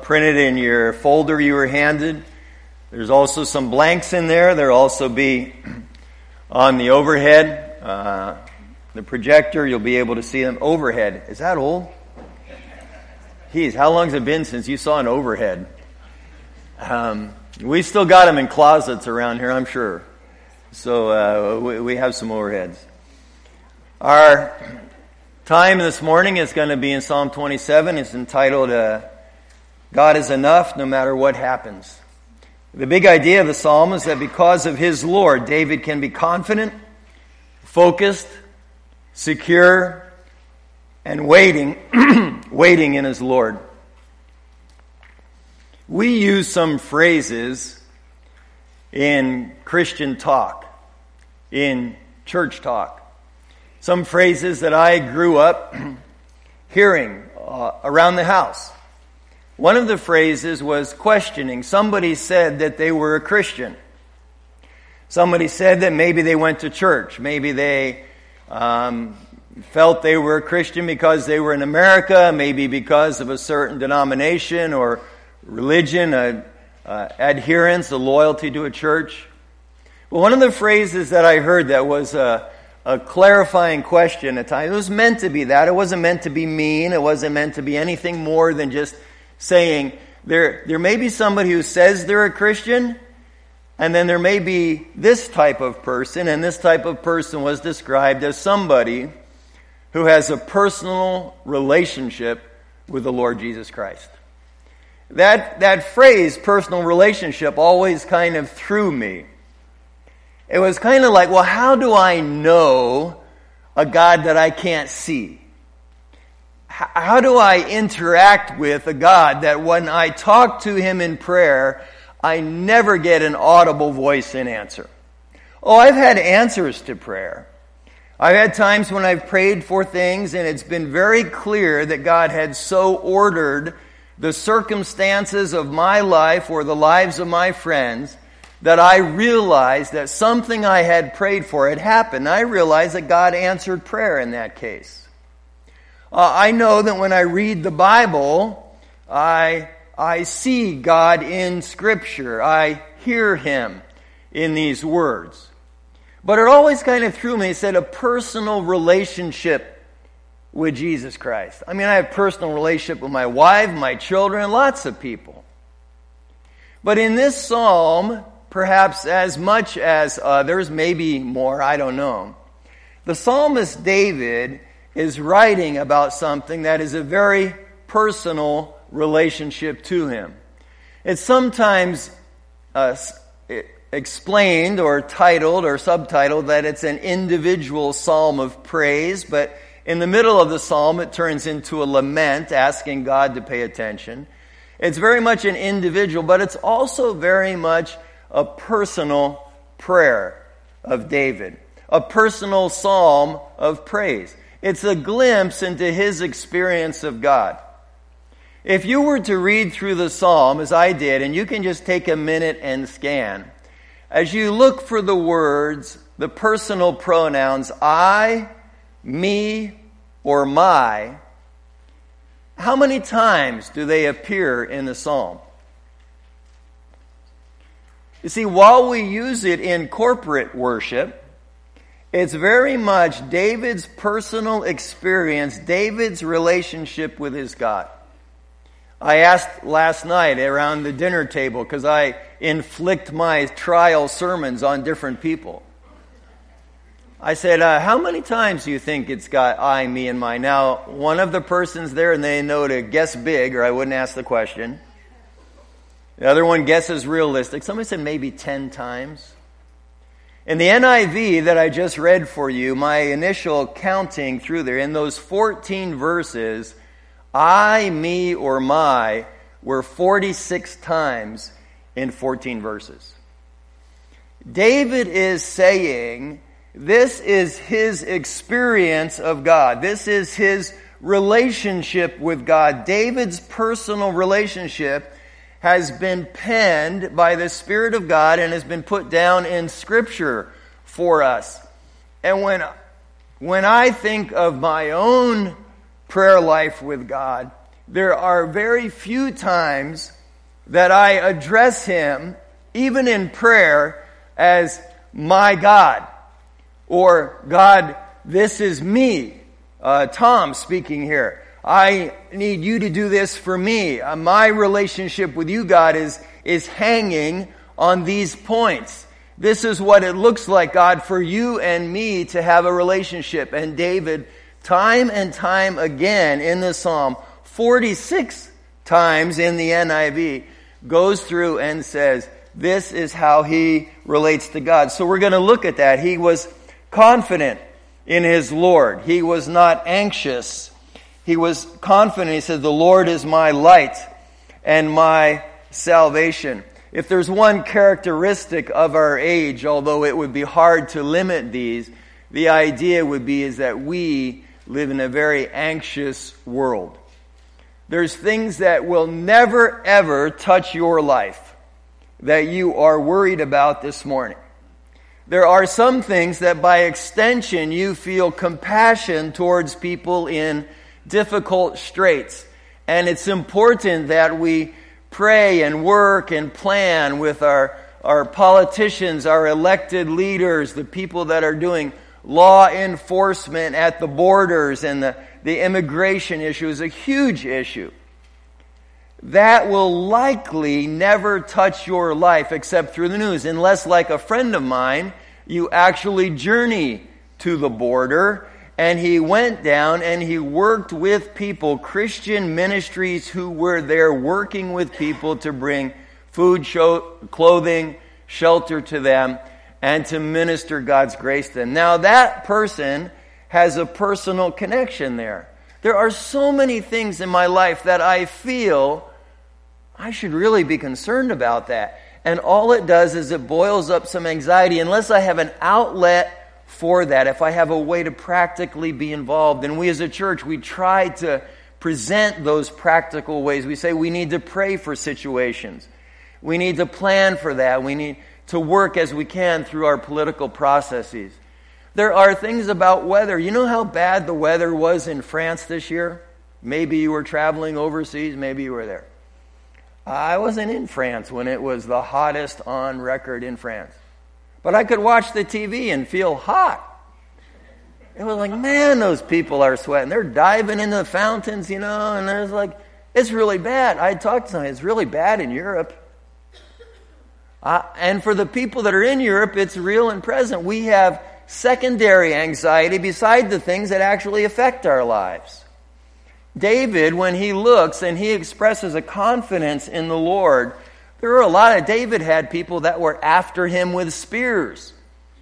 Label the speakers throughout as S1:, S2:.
S1: printed in your folder you were handed. There's also some blanks in there. There'll also be on the overhead, the projector, you'll be able to see them. Overhead. Is that old? Geez, how long has it been since you saw an overhead? We still got them in closets around here, I'm sure. So we have some overheads. Our time this morning is going to be in Psalm 27. It's entitled, God is enough no matter what happens. The big idea of the psalm is that because of his Lord, David can be confident, focused, secure, and waiting in his Lord. We use some phrases in Christian talk, in church talk. Some phrases that I grew up hearing around the house. One of the phrases was questioning. Somebody said that they were a Christian. Somebody said that maybe they went to church. Maybe they felt they were a Christian because they were in America, maybe because of a certain denomination or religion, adherence, a loyalty to a church. Well, one of the phrases that I heard that was a clarifying question at times, it was meant to be that. It wasn't meant to be mean. It wasn't meant to be anything more than just saying there may be somebody who says they're a Christian, and then there may be this type of person, and this type of person was described as somebody who has a personal relationship with the Lord Jesus Christ. That phrase, personal relationship, always kind of threw me. It was kind of like, well, how do I know a God that I can't see? How do I interact with a God that when I talk to him in prayer, I never get an audible voice in answer? Oh, I've had answers to prayer. I've had times when I've prayed for things and it's been very clear that God had so ordered the circumstances of my life or the lives of my friends that I realized that something I had prayed for had happened. I realized that God answered prayer in that case. I know that when I read the Bible, I see God in Scripture. I hear him in these words. But it always kind of threw me. It said a personal relationship with Jesus Christ. I mean, I have a personal relationship with my wife, my children, lots of people. But in this psalm, perhaps as much as others, maybe more, I don't know, the psalmist David is writing about something that is a very personal relationship to him. It's sometimes explained or titled or subtitled that it's an individual psalm of praise, but in the middle of the psalm it turns into a lament asking God to pay attention. It's very much an individual, but it's also very much a personal prayer of David, a personal psalm of praise. It's a glimpse into his experience of God. If you were to read through the psalm, as I did, and you can just take a minute and scan, as you look for the words, the personal pronouns, I, me, or my, how many times do they appear in the psalm? You see, while we use it in corporate worship, it's very much David's personal experience, David's relationship with his God. I asked last night around the dinner table, because I inflict my trial sermons on different people. I said, how many times do you think it's got I, me, and my? Now, one of the persons there, and they know to guess big, or I wouldn't ask the question. The other one guesses realistic. Somebody said maybe 10 times. In the NIV that I just read for you, my initial counting through there, in those 14 verses, I, me, or my were 46 times in 14 verses. David is saying this is his experience of God. This is his relationship with God. David's personal relationship has been penned by the Spirit of God and has been put down in Scripture for us. And when I think of my own prayer life with God, there are very few times that I address Him, even in prayer, as my God, or God, this is me. Tom speaking here. I need you to do this for me. My relationship with you, God, is hanging on these points. This is what it looks like, God, for you and me to have a relationship. And David, time and time again in the Psalm, 46 times in the NIV, goes through and says, this is how he relates to God. So we're going to look at that. He was confident in his Lord. He was not anxious. He was confident. He said, the Lord is my light and my salvation. If there's one characteristic of our age, although it would be hard to limit these, the idea would be is that we live in a very anxious world. There's things that will never, ever touch your life that you are worried about this morning. There are some things that by extension you feel compassion towards people in difficult straits. And it's important that we pray and work and plan with our politicians, our elected leaders, the people that are doing law enforcement at the borders, and the immigration issue is a huge issue. That will likely never touch your life except through the news, unless, like a friend of mine, you actually journey to the border, and he went down and he worked with people, Christian ministries who were there working with people to bring food, clothing, shelter to them, and to minister God's grace to them. Now that person has a personal connection there. There are so many things in my life that I feel I should really be concerned about that. And all it does is it boils up some anxiety unless I have an outlet for that, if I have a way to practically be involved. And we as a church, we try to present those practical ways. We say we need to pray for situations. We need to plan for that. We need to work as we can through our political processes. There are things about weather. You know how bad the weather was in France this year? Maybe you were traveling overseas. Maybe you were there. I wasn't in France when it was the hottest on record in France. But I could watch the TV and feel hot. It was like, man, those people are sweating. They're diving into the fountains, and I was like, it's really bad. I talked to somebody, it's really bad in Europe. And for the people that are in Europe, it's real and present. We have secondary anxiety beside the things that actually affect our lives. David, when he looks and he expresses a confidence in the Lord, there are a lot of, David had people that were after him with spears.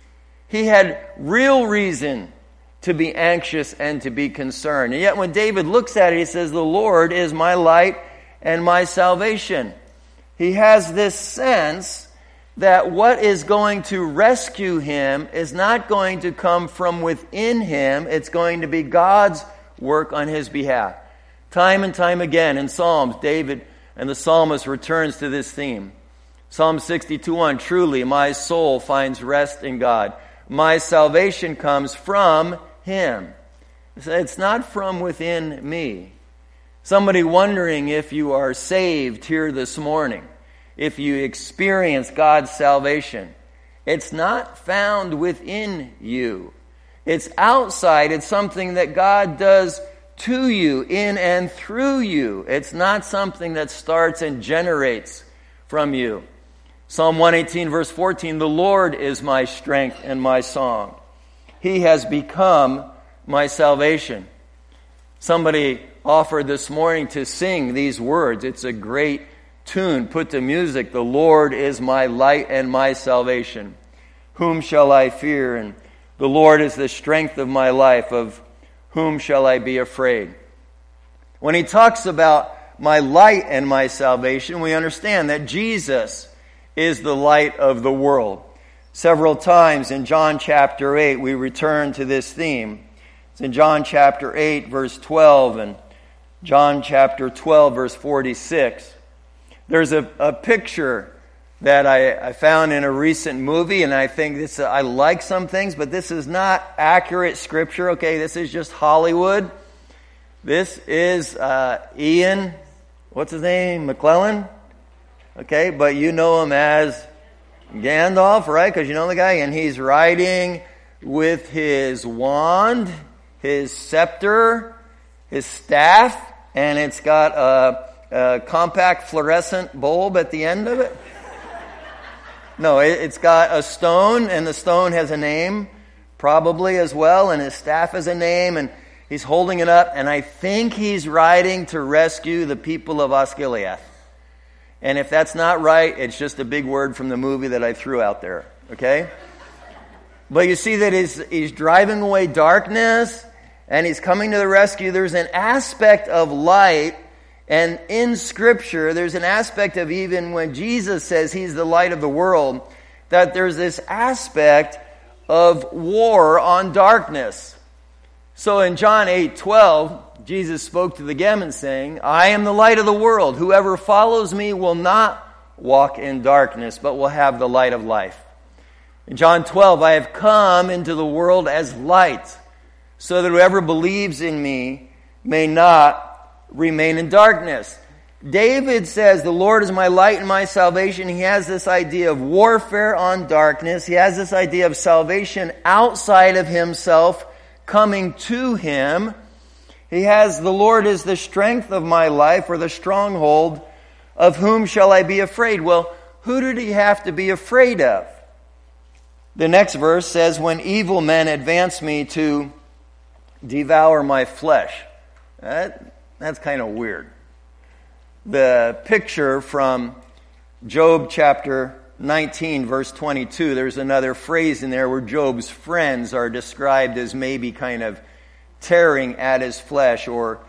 S1: He had real reason to be anxious and to be concerned. And yet when David looks at it, he says, the Lord is my light and my salvation. He has this sense that what is going to rescue him is not going to come from within him. It's going to be God's work on his behalf. Time and time again in Psalms, David and the psalmist returns to this theme. Psalm 62:1, truly my soul finds rest in God. My salvation comes from Him. It's not from within me. Somebody wondering if you are saved here this morning, if you experience God's salvation. It's not found within you. It's outside. It's something that God does to you, in and through you. It's not something that starts and generates from you. Psalm 118 verse 14, the Lord is my strength and my song. He has become my salvation. Somebody offered this morning to sing these words. It's a great tune put to music. The Lord is my light and my salvation. Whom shall I fear? And the Lord is the strength of my life. Of whom shall I be afraid? When he talks about my light and my salvation, we understand that Jesus is the light of the world. Several times in John chapter 8, we return to this theme. It's in John chapter 8, verse 12, and John chapter 12, verse 46. There's a picture that I found in a recent movie, and I think I like some things, but this is not accurate scripture, okay? This is just Hollywood. This is Ian, what's his name? McClellan? Okay, but you know him as Gandalf, right? Because you know the guy, and he's riding with his wand, his scepter, his staff, and it's got a compact fluorescent bulb at the end of it. No, it's got a stone, and the stone has a name, probably as well, and his staff has a name, and he's holding it up, and I think he's riding to rescue the people of Osgiliath. And if that's not right, it's just a big word from the movie that I threw out there, okay? But you see that he's driving away darkness, and he's coming to the rescue. There's an aspect of light, and in Scripture, there's an aspect of even when Jesus says he's the light of the world, that there's this aspect of war on darkness. So in John 8:12, Jesus spoke to the Gemen saying, I am the light of the world. Whoever follows me will not walk in darkness, but will have the light of life. In John 12, I have come into the world as light, so that whoever believes in me may not remain in darkness. David says, the Lord is my light and my salvation. He has this idea of warfare on darkness. He has this idea of salvation outside of himself, coming to him. He has, the Lord is the strength of my life, or the stronghold. Of whom shall I be afraid? Well, who did he have to be afraid of? The next verse says, when evil men advance me to devour my flesh. That's kind of weird. The picture from Job chapter 19, verse 22, there's another phrase in there where Job's friends are described as maybe kind of tearing at his flesh or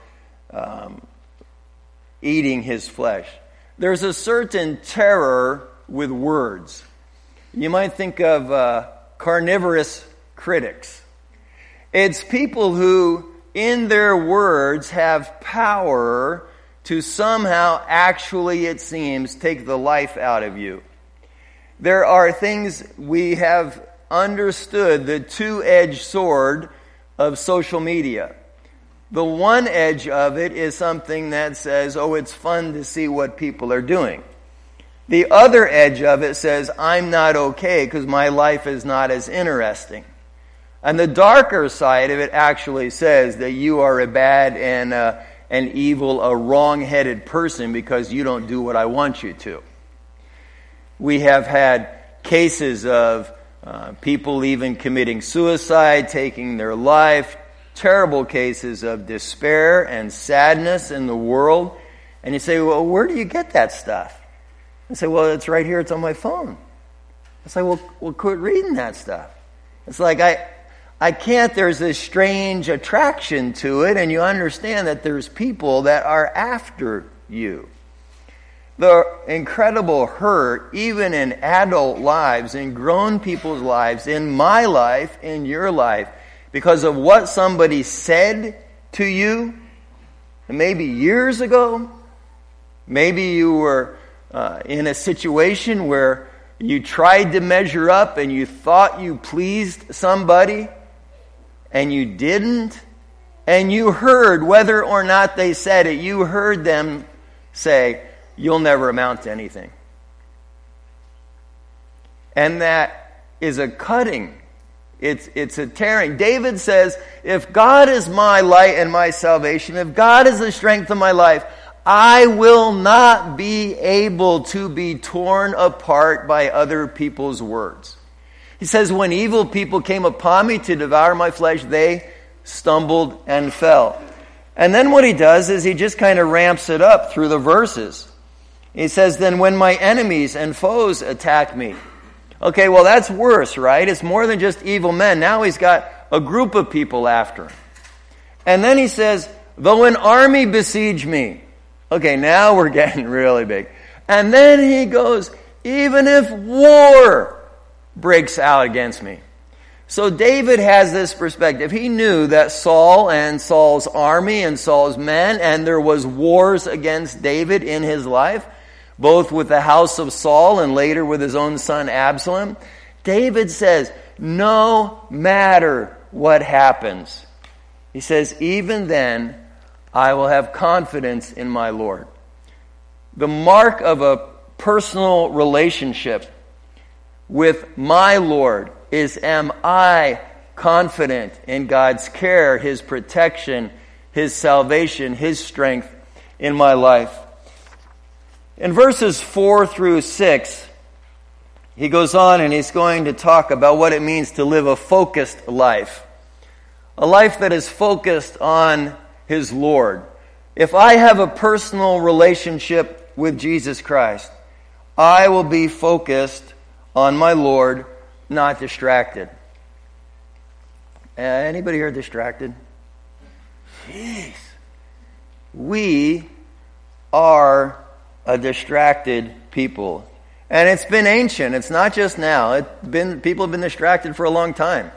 S1: eating his flesh. There's a certain terror with words. You might think of carnivorous critics. It's people who, in their words, have power to somehow actually, it seems, take the life out of you. There are things we have understood, the two-edged sword of social media. The one edge of it is something that says, oh, it's fun to see what people are doing. The other edge of it says, I'm not okay because my life is not as interesting. And the darker side of it actually says that you are a bad and an evil, a wrong-headed person because you don't do what I want you to. We have had cases of people even committing suicide, taking their life, terrible cases of despair and sadness in the world. And you say, well, where do you get that stuff? I say, well, it's right here, it's on my phone. I say, well, quit reading that stuff. It's like, I can't, there's this strange attraction to it, and you understand that there's people that are after you. The incredible hurt, even in adult lives, in grown people's lives, in my life, in your life, because of what somebody said to you, maybe years ago, maybe you were in a situation where you tried to measure up and you thought you pleased somebody, and you didn't, and you heard, whether or not they said it, you heard them say, you'll never amount to anything. And that is a cutting. It's a tearing. David says, if God is my light and my salvation, if God is the strength of my life, I will not be able to be torn apart by other people's words. He says, when evil people came upon me to devour my flesh, they stumbled and fell. And then what he does is he just kind of ramps it up through the verses. He says, then when my enemies and foes attack me. Okay, well that's worse, right? It's more than just evil men. Now he's got a group of people after him. And then he says, though an army besiege me. Okay, now we're getting really big. And then he goes, even if war breaks out against me. So David has this perspective. He knew that Saul and Saul's army and Saul's men, and there was wars against David in his life, both with the house of Saul and later with his own son Absalom. David says, no matter what happens, he says, even then, I will have confidence in my Lord. The mark of a personal relationship with my Lord is, am I confident in God's care, His protection, His salvation, His strength in my life? In verses 4 through 6, he goes on and he's going to talk about what it means to live a focused life. A life that is focused on His Lord. If I have a personal relationship with Jesus Christ, I will be focused on my Lord, not distracted. Anybody here distracted? Jeez. We are a distracted people. And it's been ancient. It's not just now. People have been distracted for a long time.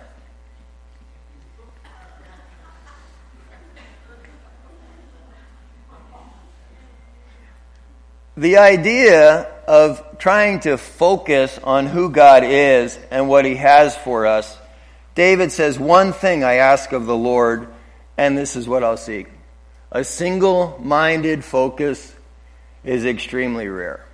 S1: The idea of trying to focus on who God is and what He has for us, David says, one thing I ask of the Lord, and this is what I'll seek. A single-minded focus is extremely rare.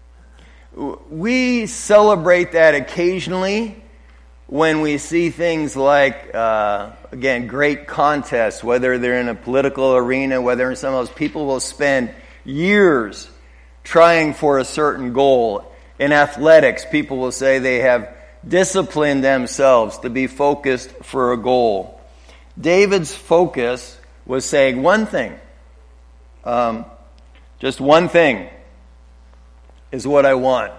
S1: We celebrate that occasionally when we see things like, again, great contests, whether they're in a political arena, whether in some of those people will spend years trying for a certain goal. In athletics, people will say they have disciplined themselves to be focused for a goal. David's focus was saying one thing. Just one thing is what I want.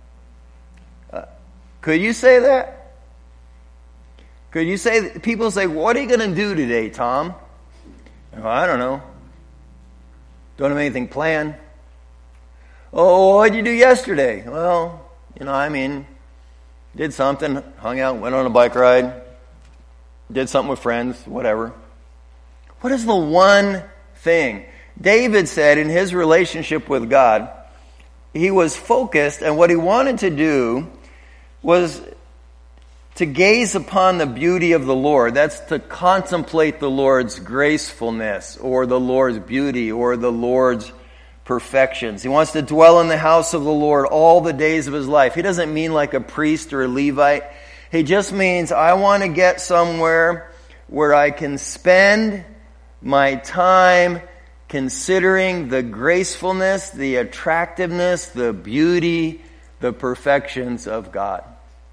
S1: Could you say that? Could you say, people say, what are you going to do today, Tom? Oh, I don't know. Don't have anything planned. Oh, what did you do yesterday? Well, did something, hung out, went on a bike ride, did something with friends, whatever. What is the one thing? David said in his relationship with God, he was focused, and what he wanted to do was to gaze upon the beauty of the Lord. That's to contemplate the Lord's gracefulness, or the Lord's beauty, or the Lord's perfections. He wants to dwell in the house of the Lord all the days of his life. He doesn't mean like a priest or a Levite. He just means, I want to get somewhere where I can spend my time considering the gracefulness, the attractiveness, the beauty, the perfections of God.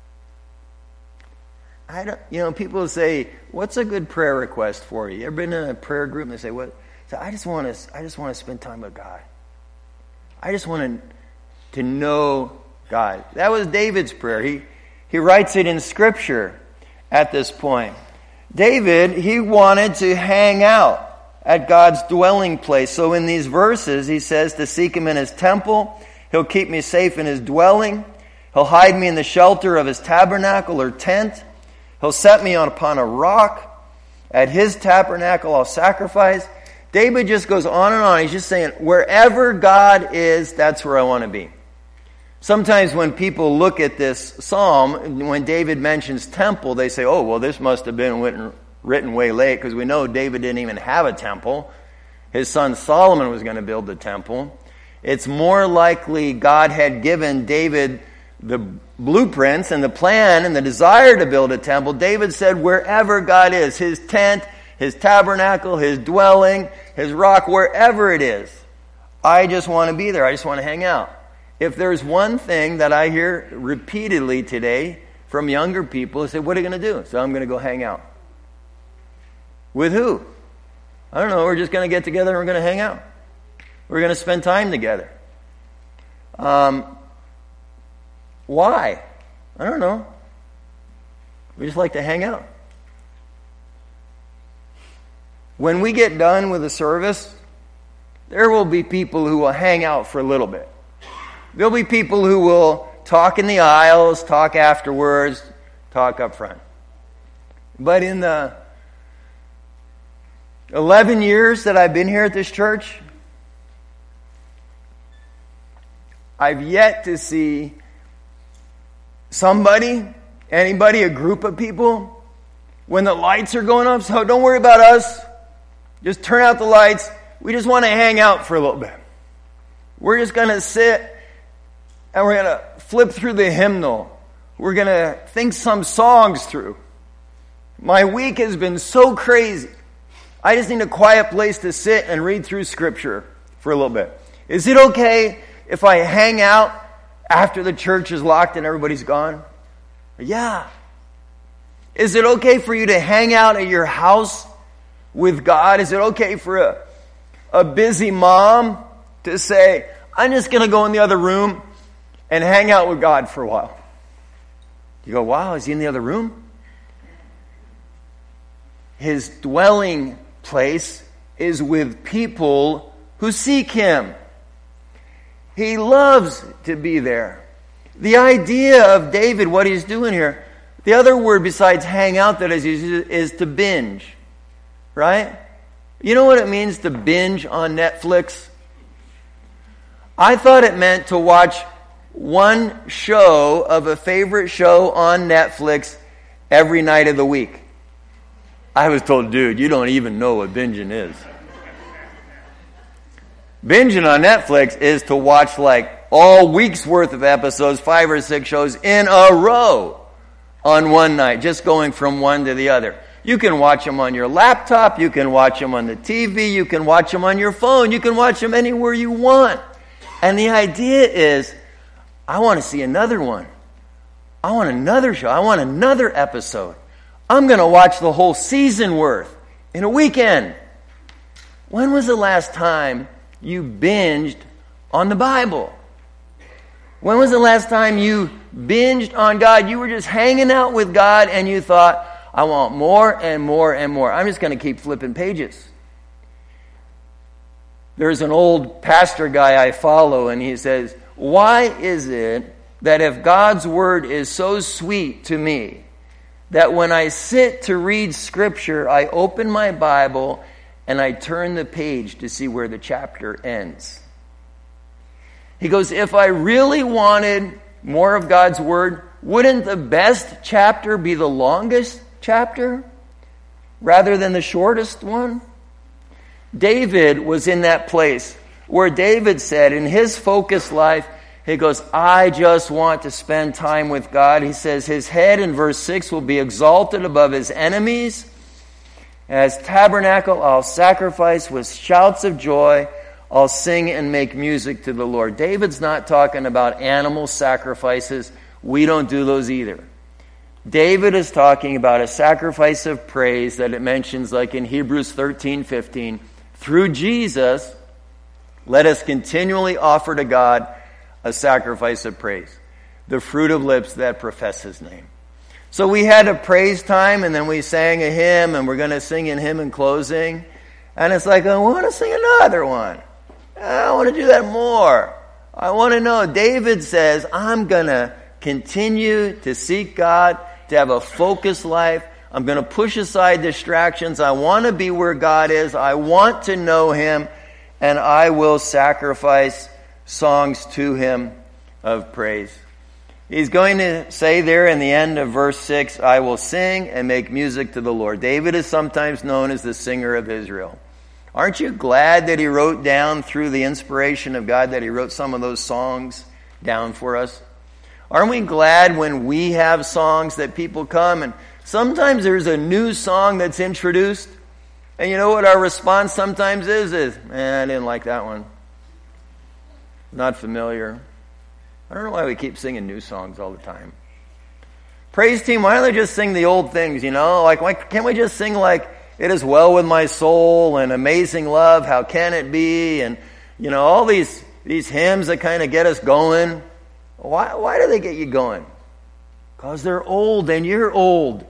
S1: People say, what's a good prayer request for you? You ever been in a prayer group and they say, what? So I just want to spend time with God. I just want to know God. That was David's prayer. He writes it in Scripture at this point. David, he wanted to hang out at God's dwelling place. So in these verses, he says to seek Him in His temple. He'll keep me safe in His dwelling. He'll hide me in the shelter of His tabernacle or tent. He'll set me upon a rock. At His tabernacle I'll sacrifice. David just goes on and on. He's just saying, wherever God is, that's where I want to be. Sometimes when people look at this psalm, when David mentions temple, they say, oh, well, this must have been written way late, because we know David didn't even have a temple. His son Solomon was going to build the temple. It's more likely God had given David the blueprints and the plan and the desire to build a temple. David said, wherever God is, His tent, His tabernacle, His dwelling, His rock, wherever it is, I just want to be there. I just want to hang out. If there's one thing that I hear repeatedly today from younger people, they say, what are you going to do? So I'm going to go hang out. With who? I don't know. We're just going to get together and we're going to hang out. We're going to spend time together. Why? I don't know. We just like to hang out. When we get done with the service, there will be people who will hang out for a little bit. There'll be people who will talk in the aisles, talk afterwards, talk up front. But in the 11 years that I've been here at this church, I've yet to see anybody, a group of people, when the lights are going off, so don't worry about us. Just turn out the lights. we just want to hang out for a little bit. We're just going to sit and we're going to flip through the hymnal. We're going to think some songs through. My week has been so crazy. I just need a quiet place to sit and read through Scripture for a little bit. Is it okay if I hang out after the church is locked and everybody's gone? Yeah. Is it okay for you to hang out at your house with God? Is it okay for a busy mom to say, I'm just going to go in the other room and hang out with God for a while? You go, wow, is he in the other room? His dwelling place is with people who seek him. He loves to be there. The idea of David, what he's doing here, the other word besides hang out that is to binge, right? You know what it means to binge on Netflix? I thought it meant to watch one show of a favorite show on Netflix every night of the week. I was told, dude, you don't even know what binging is. Binging on Netflix is to watch like all week's worth of episodes, 5 or 6 shows in a row on one night, just going from one to the other. You can watch them on your laptop, you can watch them on the TV, you can watch them on your phone, you can watch them anywhere you want. And the idea is, I want to see another one. I want another show. I want another episode. I'm going to watch the whole season worth in a weekend. When was the last time you binged on the Bible? When was the last time you binged on God? You were just hanging out with God and you thought, I want more and more and more. I'm just going to keep flipping pages. There's an old pastor guy I follow and he says, why is it that if God's word is so sweet to me, that when I sit to read Scripture, I open my Bible and I turn the page to see where the chapter ends? He goes, if I really wanted more of God's Word, wouldn't the best chapter be the longest chapter rather than the shortest one? David was in that place where David said in his focused life, he goes, I just want to spend time with God. He says his head in verse 6 will be exalted above his enemies. As tabernacle, I'll sacrifice with shouts of joy. I'll sing and make music to the Lord. David's not talking about animal sacrifices. We don't do those either. David is talking about a sacrifice of praise that it mentions like in Hebrews 13:15. Through Jesus, let us continually offer to God a sacrifice of praise, the fruit of lips that profess his name. So we had a praise time and then we sang a hymn and we're going to sing in hymn in closing. And it's like, I want to sing another one. I want to do that more. I want to know. David says, I'm going to continue to seek God, to have a focused life. I'm going to push aside distractions. I want to be where God is. I want to know him. And I will sacrifice songs to him of praise. He's going to say there in the end of verse 6, I will sing and make music to the Lord. David is sometimes known as the singer of Israel. Aren't you glad that he wrote down through the inspiration of God that he wrote some of those songs down for us? Aren't we glad when we have songs that people come and sometimes there's a new song that's introduced and you know what our response sometimes is I didn't like that one. Not familiar. I don't know why we keep singing new songs all the time. Praise team, why don't they just sing the old things, you know? Like, why can't we just sing like, it is well with my soul and amazing love, how can it be? And, you know, all these hymns that kind of get us going. Why do they get you going? Because they're old and you're old.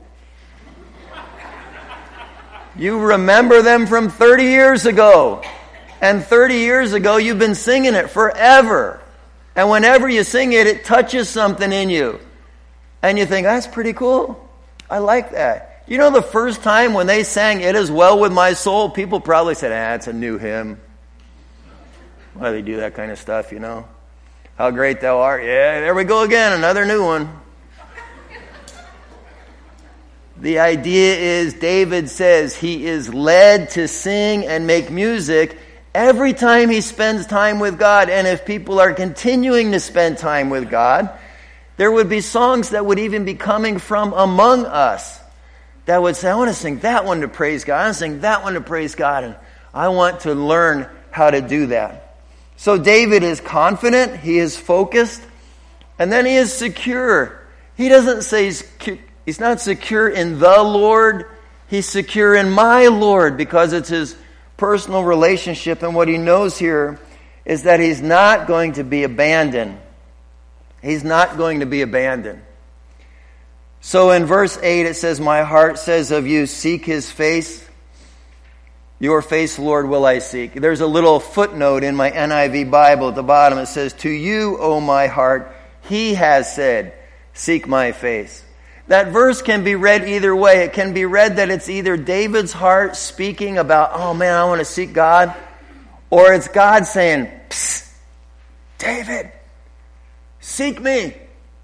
S1: You remember them from 30 years ago. And 30 years ago, you've been singing it forever. And whenever you sing it, it touches something in you. And you think, that's pretty cool. I like that. You know, the first time when they sang It Is Well With My Soul, people probably said, it's a new hymn. Why do they do that kind of stuff, you know? How great thou art. Yeah, there we go again, another new one. The idea is, David says he is led to sing and make music, Every time he spends time with God, and if people are continuing to spend time with God, there would be songs that would even be coming from among us that would say, I want to sing that one to praise God. I want to sing that one to praise God. And I want to learn how to do that. So David is confident. He is focused. And then he is secure. He doesn't say he's not secure in the Lord. He's secure in my Lord, because it's his personal relationship. And what he knows here is that he's not going to be abandoned. He's not going to be abandoned. So in verse 8 it says, my heart says of you, seek his face. Your face, Lord, will I seek. There's a little footnote in my NIV Bible at the bottom. It says, to you, O my heart, he has said, seek my face. That verse can be read either way. It can be read that it's either David's heart speaking about, oh man, I want to seek God, or it's God saying, psst, David, seek me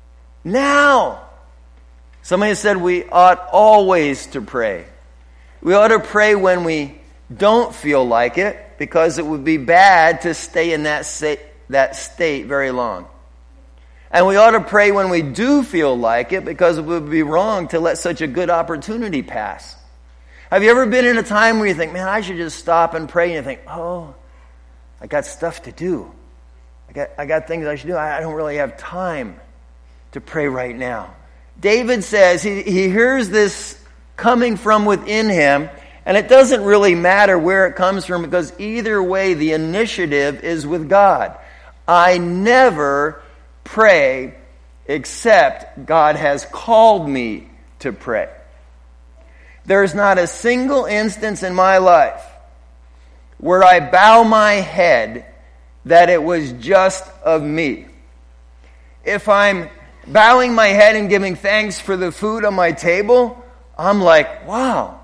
S1: now. Somebody said we ought always to pray. We ought to pray when we don't feel like it, because it would be bad to stay in that state very long. And we ought to pray when we do feel like it, because it would be wrong to let such a good opportunity pass. Have you ever been in a time where you think, man, I should just stop and pray, and you think, oh, I got stuff to do. I got things I should do. I don't really have time to pray right now. David says he hears this coming from within him, and it doesn't really matter where it comes from, because either way the initiative is with God. I never pray except God has called me to pray. There's not a single instance in my life where I bow my head that it was just of me. If I'm bowing my head and giving thanks for the food on my table, I'm like, wow,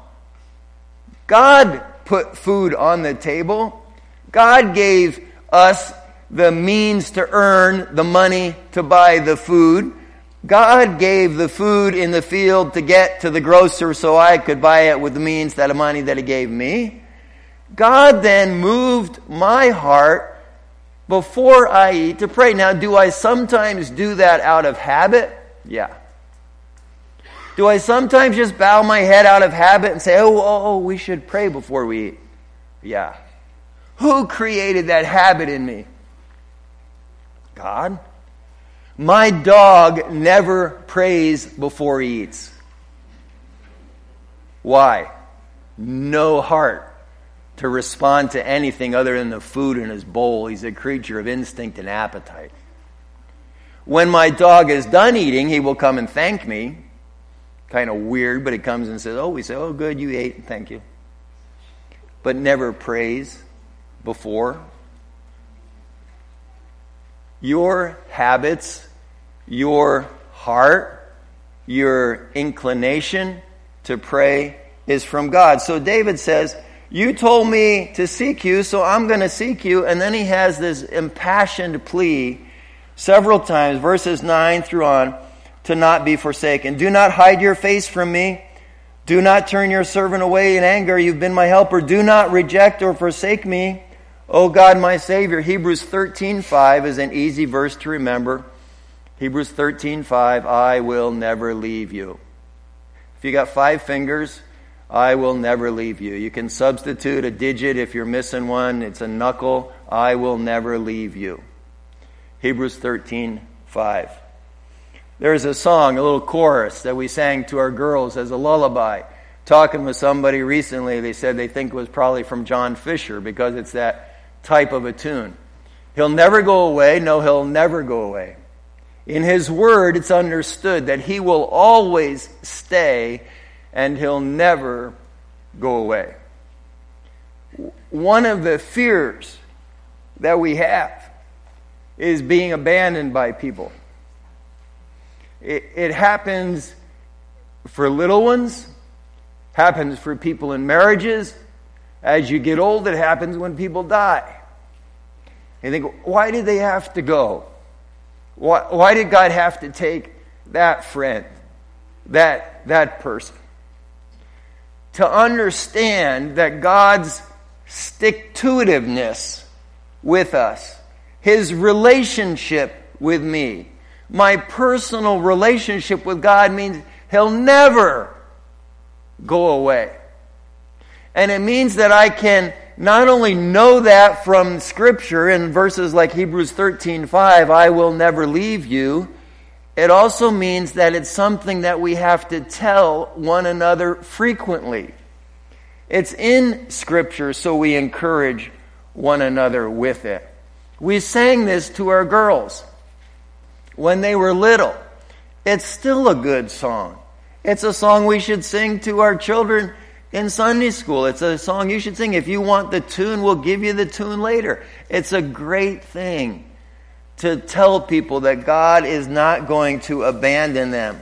S1: God put food on the table. God gave us the means to earn the money to buy the food. God gave the food in the field to get to the grocer so I could buy it with the means, that of money that he gave me. God then moved my heart before I eat to pray. Now, do I sometimes do that out of habit? Yeah. Do I sometimes just bow my head out of habit and say, oh, we should pray before we eat? Yeah. Who created that habit in me? God. My dog never prays before he eats. Why? No heart to respond to anything other than the food in his bowl. He's a creature of instinct and appetite. When my dog is done eating, he will come and thank me. Kind of weird, but he comes and says, we say, oh, good, you ate, thank you. But never prays before. Your habits, your heart, your inclination to pray is from God. So David says, you told me to seek you, so I'm going to seek you. And then he has this impassioned plea several times, verses 9 through on, to not be forsaken. Do not hide your face from me. Do not turn your servant away in anger. You've been my helper. Do not reject or forsake me, O God, my Savior. Hebrews 13:5 is an easy verse to remember. Hebrews 13:5, I will never leave you. If you got 5 fingers, I will never leave you. You can substitute a digit if you're missing one. It's a knuckle. I will never leave you. Hebrews 13:5. There's a song, a little chorus that we sang to our girls as a lullaby. Talking with somebody recently, they said they think it was probably from John Fisher because it's that type of a tune. He'll never go away. No, he'll never go away. In his word, it's understood that he will always stay and he'll never go away. One of the fears that we have is being abandoned by people. It happens for little ones, happens for people in marriages. As you get old, it happens when people die. You think, why did they have to go? Why did God have to take that friend, that person? To understand that God's stick-to-itiveness with us. His relationship with me. My personal relationship with God means He'll never go away. And it means that I can not only know that from Scripture in verses like Hebrews 13:5, I will never leave you. It also means that it's something that we have to tell one another frequently. It's in Scripture, so we encourage one another with it. We sang this to our girls when they were little. It's still a good song. It's a song we should sing to our children in Sunday school. It's a song you should sing. If you want the tune, we'll give you the tune later. It's a great thing to tell people that God is not going to abandon them.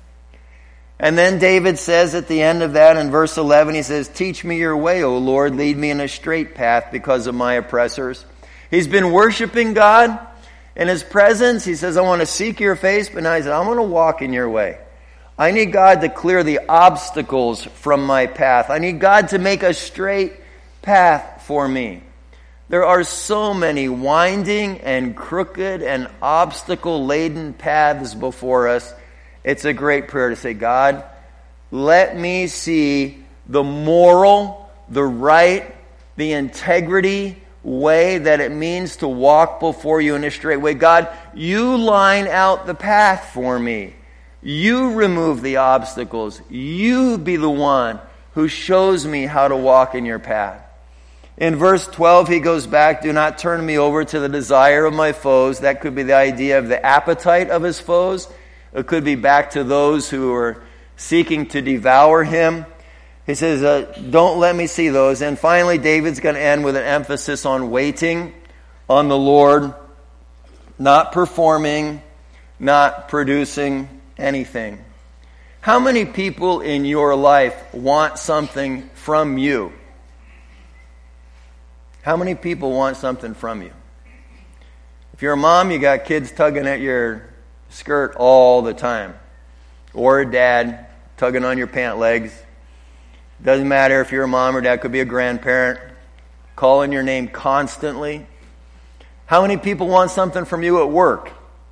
S1: And then David says at the end of that in verse 11, he says, "Teach me your way, O Lord, lead me in a straight path because of my oppressors." He's been worshiping God in His presence. He says, I want to seek your face, but now he says, I'm going to walk in your way. I need God to clear the obstacles from my path. I need God to make a straight path for me. There are so many winding and crooked and obstacle-laden paths before us. It's a great prayer to say, God, let me see the moral, the right, the integrity way that it means to walk before you in a straight way. God, you line out the path for me. You remove the obstacles. You be the one who shows me how to walk in your path. In verse 12, he goes back, do not turn me over to the desire of my foes. That could be the idea of the appetite of his foes. It could be back to those who are seeking to devour him. He says, don't let me see those. And finally, David's going to end with an emphasis on waiting on the Lord, not performing, not producing anything. How many people in your life want something from you? How many people want something from you? If you're a mom, you got kids tugging at your skirt all the time. Or a dad tugging on your pant legs. Doesn't matter if you're a mom or dad, could be a grandparent, calling your name constantly. How many people want something from you at work?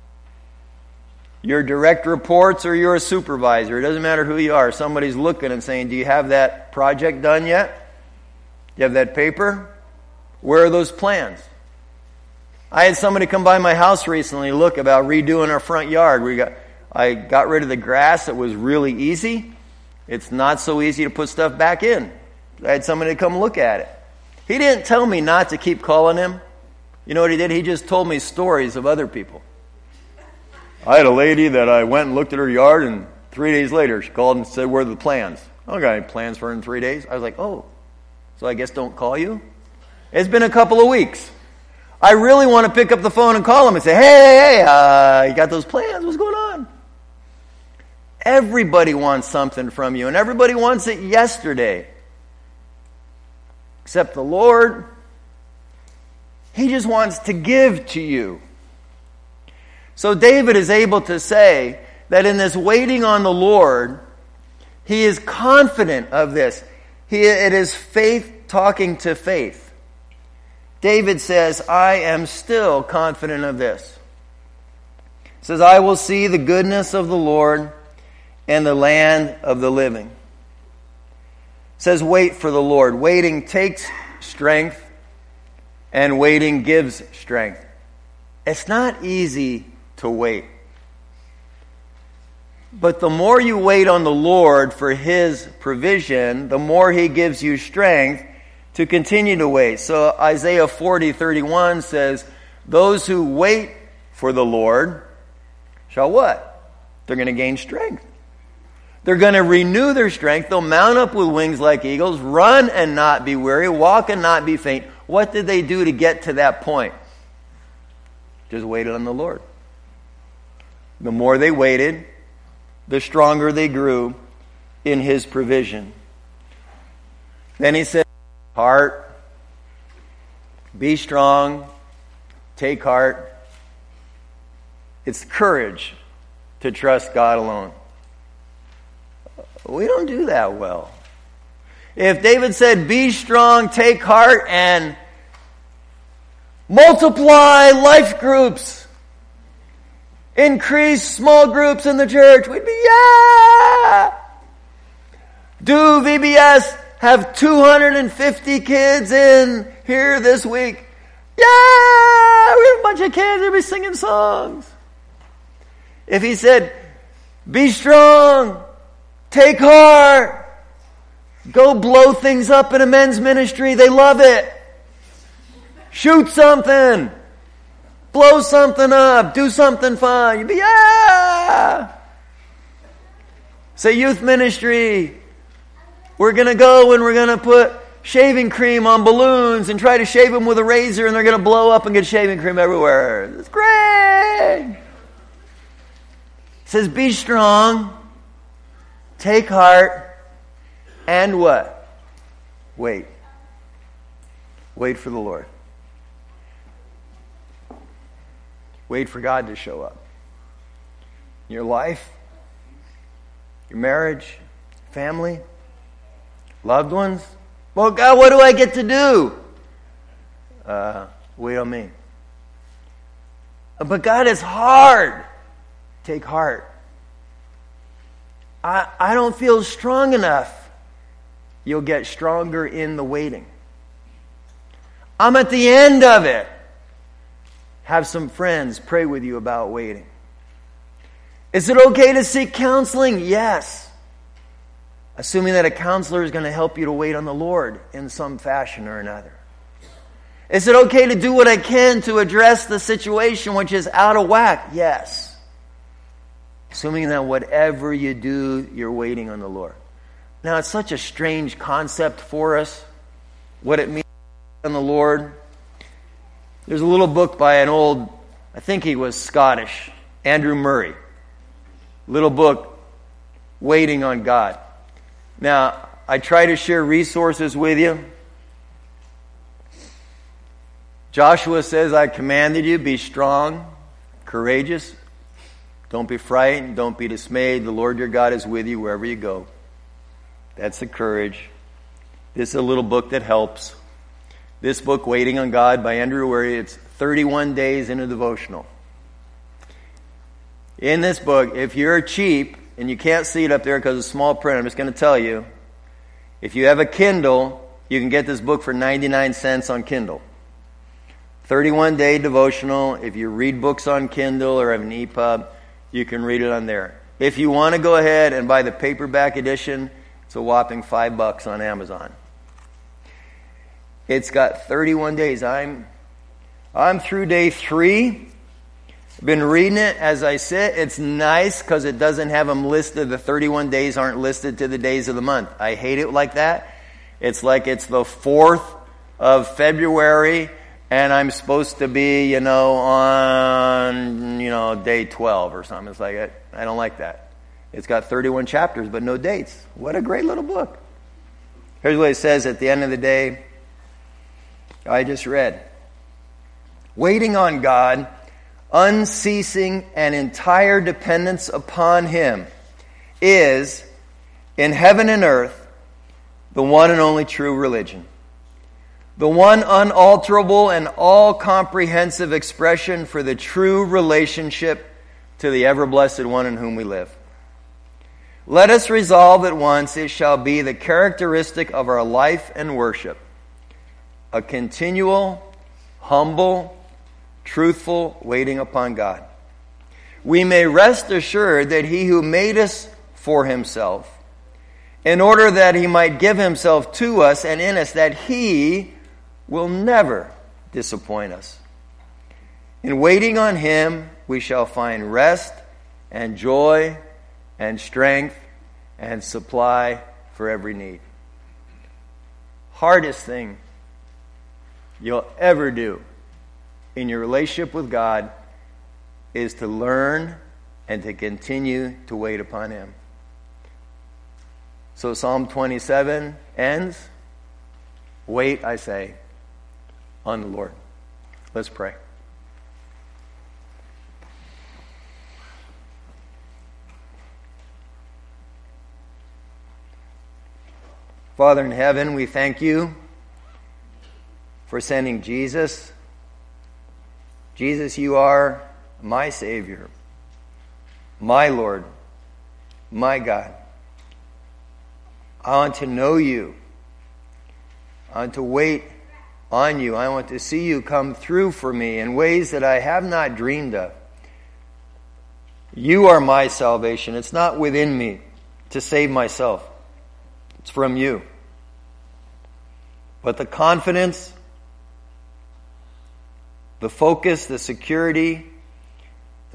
S1: Your direct reports or you're a supervisor. It doesn't matter who you are. Somebody's looking and saying, do you have that project done yet? Do you have that paper? Where are those plans? I had somebody come by my house recently look about redoing our front yard. I got rid of the grass. It was really easy. It's not so easy to put stuff back in. I had somebody come look at it. He didn't tell me not to keep calling him. You know what he did? He just told me stories of other people. I had a lady that I went and looked at her yard, and 3 days later she called and said, where are the plans? I don't got any plans for her in 3 days. I was like, oh, so I guess don't call you? It's been a couple of weeks. I really want to pick up the phone and call him and say, hey, you got those plans? What's going on? Everybody wants something from you, and everybody wants it yesterday. Except the Lord, He just wants to give to you. So David is able to say that in this waiting on the Lord, he is confident of this. It is faith talking to faith. David says, I am still confident of this. He says, I will see the goodness of the Lord and the land of the living. It says, wait for the Lord. Waiting takes strength, and waiting gives strength. It's not easy to wait. But the more you wait on the Lord for His provision, the more He gives you strength to continue to wait. So Isaiah 40:31 says, those who wait for the Lord shall what? They're going to gain strength. They're going to renew their strength. They'll mount up with wings like eagles, run and not be weary, walk and not be faint. What did they do to get to that point? Just waited on the Lord. The more they waited, the stronger they grew in His provision. Then he said, heart, be strong, take heart. It's courage to trust God alone. We don't do that well. If David said, be strong, take heart, and multiply life groups, increase small groups in the church, we'd be, yeah! Do VBS have 250 kids in here this week? Yeah! We have a bunch of kids, they'll be singing songs. If he said, be strong, take heart, go blow things up in a men's ministry, they love it. Shoot something, blow something up, do something fun. You'd be, yeah! Say youth ministry, we're going to go and we're going to put shaving cream on balloons and try to shave them with a razor and they're going to blow up and get shaving cream everywhere. It's great! It says, be strong, take heart, and what? Wait. Wait for the Lord. Wait for God to show up. Your life, your marriage, family, loved ones. Well, God, what do I get to do? Wait on me. But God, is hard. Take heart. I don't feel strong enough. You'll get stronger in the waiting. I'm at the end of it. Have some friends pray with you about waiting. Is it okay to seek counseling? Yes. Assuming that a counselor is going to help you to wait on the Lord in some fashion or another. Is it okay to do what I can to address the situation which is out of whack? Yes. Assuming that whatever you do, you're waiting on the Lord. Now, it's such a strange concept for us, what it means on the Lord. There's a little book by an old, I think he was Scottish, Andrew Murray. Little book, Waiting on God. Now, I try to share resources with you. Joshua says, I commanded you, be strong, courageous. Don't be frightened, don't be dismayed. The Lord your God is with you wherever you go. That's the courage. This is a little book that helps. This book, Waiting on God by Andrew Murray, it's 31 days in a devotional. In this book, if you're cheap, and you can't see it up there because it's small print, I'm just going to tell you, if you have a Kindle, you can get this book for 99 cents on Kindle. 31-day devotional. If you read books on Kindle or have an EPUB, you can read it on there. If you want to go ahead and buy the paperback edition, it's a whopping $5 on Amazon. It's got 31 days. I'm through day 3. I've been reading it as I sit. It's nice because it doesn't have them listed. The 31 days aren't listed to the days of the month. I hate it like that. It's like it's the 4th of February and I'm supposed to be, on, day 12 or something. It's like, I don't like that. It's got 31 chapters, but no dates. What a great little book. Here's what it says at the end of the day. I just read. Waiting on God, unceasing and entire dependence upon Him, is, in heaven and earth, the one and only true religion. The one unalterable and all-comprehensive expression for the true relationship to the ever-blessed one in whom we live. Let us resolve at once it shall be the characteristic of our life and worship, a continual, humble, truthful waiting upon God. We may rest assured that He who made us for Himself, in order that He might give Himself to us and in us, that He will never disappoint us. In waiting on Him, we shall find rest and joy and strength and supply for every need. Hardest thing you'll ever do in your relationship with God is to learn and to continue to wait upon Him. So Psalm 27 ends, wait, I say, on the Lord. Let's pray. Father in heaven, we thank you for sending Jesus. Jesus, you are my Savior, my Lord, my God. I want to know you. I want to wait on you. I want to see you come through for me in ways that I have not dreamed of. You are my salvation. It's not within me to save myself. It's from you. But the confidence, the focus, the security